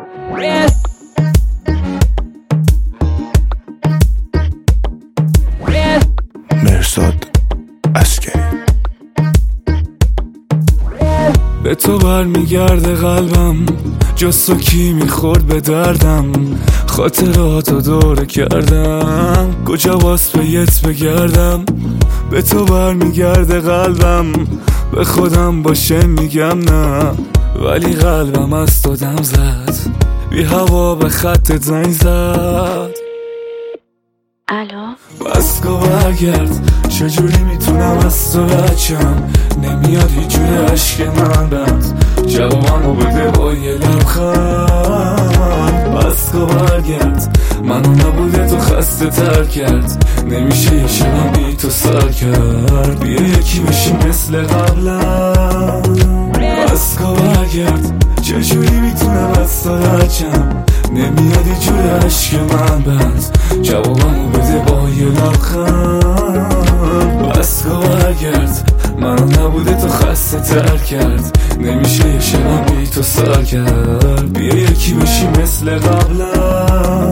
مرزاد عسکری. به تو برمیگرده قلبم، جز تو کی میخورد به دردم. خاطراتو دوره کردم، کجا باز پیت بگردم. به تو برمیگرده قلبم، به خودم باشه میگم نه، ولی قلبم از تو دم زد، بی هوا به خطت زنگ زد. الو بس کن برگرد، چجوری میتونم از تو رد نمیاد هیچ جور عشق من بند، جوابمو بده با یه لبخند. بس کن برگرد، منو نبوده تو خسته تر کرد، نمیشه یه شبم بی تو سر کرد، بیا یکی بشی مثل قبلا. بس کن برگرد، چجوری میتونم از تو رد نمیاد یه جور عشق من بند، جوابمو بده با یه لبخند. بس کن برگرد، منو نبوده تو خسته تر کرد، نمیشه یه شبم بی تو سر کرد، بیا یکی بشی مثل قبلا.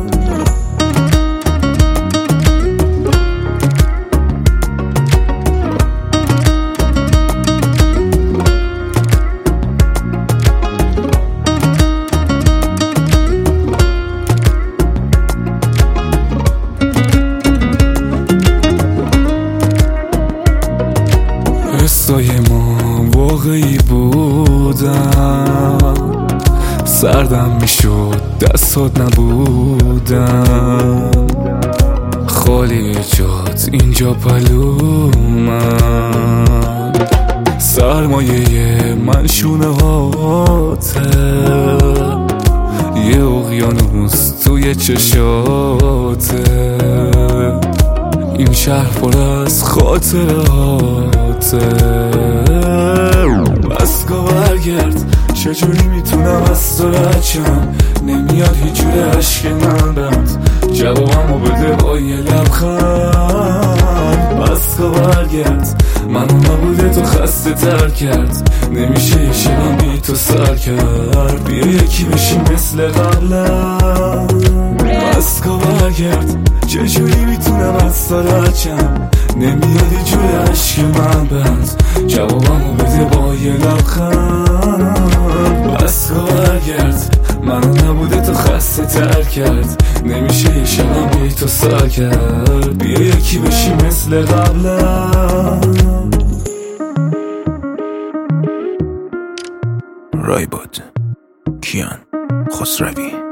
حسای ما واقعی بودن، سردم میشد دستات نبودن، خالی جات اینجا پلومن، سرمایه من شونه هاته، یه اقیانوس توی چشاته، این شهر پر از خاطراته. بس کن برگرد، چجوری میتونم از تو رد نمیاد هیچ جور عشق من بند، جوابمو بده با یه لبخند. بس کن برگرد، منو نبوده تو خسته تر کرد، نمیشه یه شبم بی تو سر کرد، بیا یکی بشی مثل قبلا. بس کن برگرد، چجوری میتونم از تو رد نمیاد یه جور عشق من بند، جوابمو بده با یه لبخند. بس کن برگرد، منو نبوده تو خسته تر کرد، نمیشه یه شبم بی تو سر کرد، بیا یکی بشی مثل قبلا. رایباد کیان خسروی.